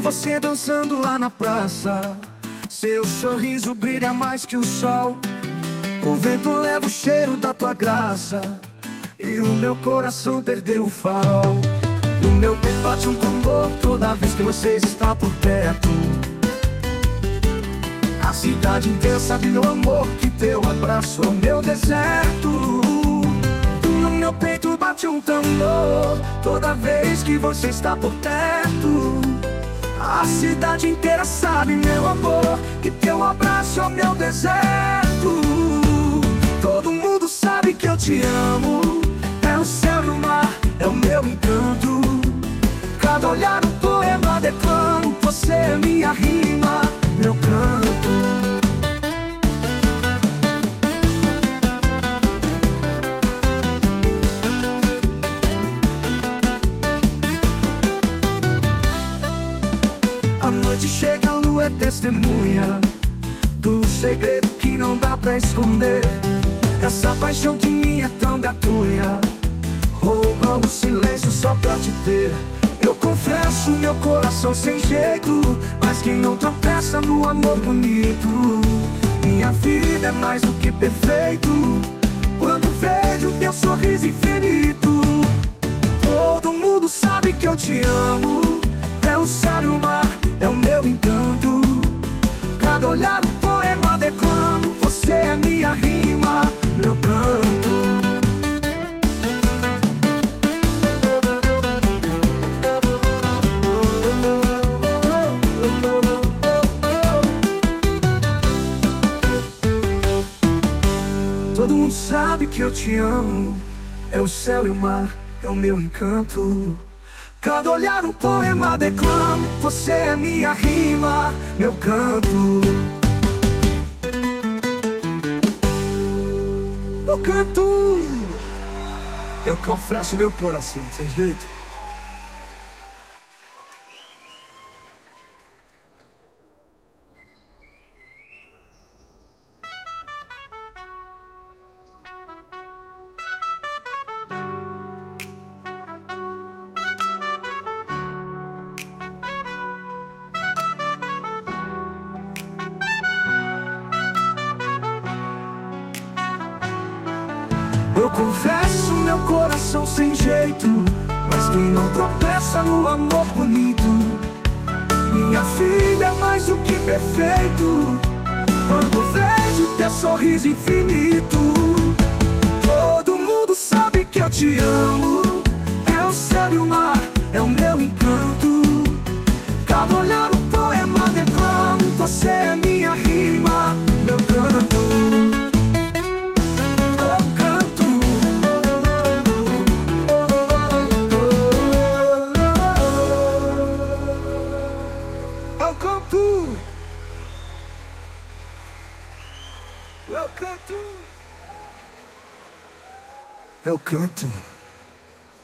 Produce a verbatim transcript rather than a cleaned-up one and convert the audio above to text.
você dançando lá na praça. Seu sorriso brilha mais que o sol. O vento leva o cheiro da tua graça, e o meu coração perdeu o farol. No meu peito bate um tambor toda vez que você está por perto. A cidade inteira sabe, meu amor, que teu abraço é o meu deserto. No meu peito bate um tambor toda vez que você está por perto. A cidade inteira sabe, meu amor, que teu abraço é o meu deserto. Todo mundo sabe que eu te amo. É o céu e o mar, é o meu encanto. Cada olhar um poema declamo. Você é minha rima, meu canto. A noite chega, a lua é testemunha do segredo que não dá pra esconder. Essa paixão que minha é tão gatunha, roubando o silêncio só pra te ter. Eu confesso, meu coração sem jeito, mas quem não tropeça no amor bonito. Minha vida é mais do que perfeito quando vejo teu sorriso infinito. Todo mundo sabe que eu te amo. É o céu e o mar, é o meu encanto. Cada olhar um poema declamo. Você é minha rima, meu canto. Todo mundo sabe que eu te amo. É o céu e o mar, é o meu encanto. Cada olhar um poema declamo. Você é minha rima, meu canto. Eu canto. Eu confesso meu coração sem jeito. Eu confesso meu coração sem jeito, mas quem não tropeça no amor bonito. Minha filha é mais do que perfeito quando vejo teu sorriso infinito. Todo mundo sabe que eu te amo. É o céu e o mar, é o meu encanto. Cada olhar um poema declamo. Você é minha rima, meu canto. Eu canto, eu canto, eu canto.